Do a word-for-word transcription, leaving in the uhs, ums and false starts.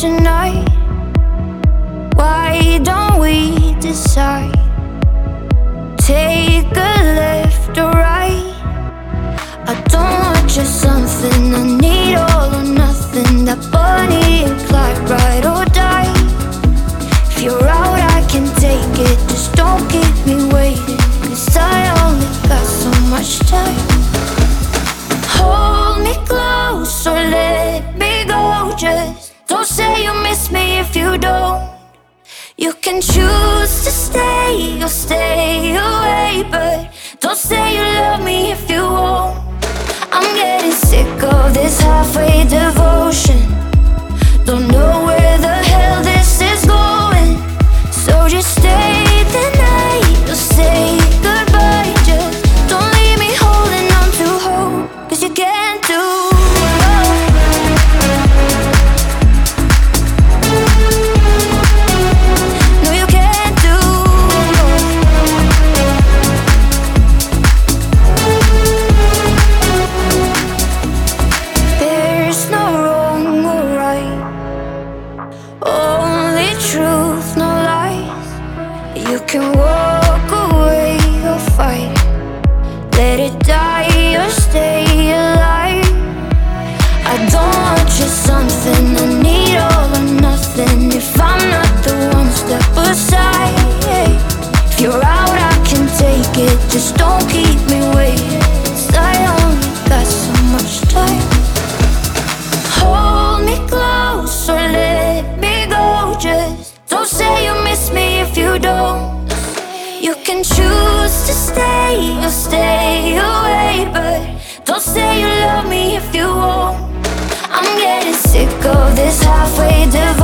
tonight? Why don't we decide? Take a left or right? I don't want just something, I need all or nothing. That Bonnie and Clyde, ride or die. If you're out, I can take it, just don't keep me waiting, 'cause I only got so much time. Hold me close or let me go, just don't say you miss me if you don't. You can choose to stay or stay away, but don't say you love me if you won't. I'm getting sick of this halfway devotion. Don't know where the hell this is going, so just stay the night or say goodbye. Just don't leave me holding on to hope, 'cause you can't do wrong. No, you can't do wrong. There's no wrong or right, only truth, no lies. You can walk away or fight, let it die or stay alive. I don't want just something, I need all or nothing. If I'm not the one, step aside. If you're out, I can take it, just don't keep me waiting, 'cause I only got so much time. Hold me close or let me go, just don't say you miss me if you don't. You can choose to stay or stay away, but don't say you love me if you won't. I'm getting sick of this halfway divorce.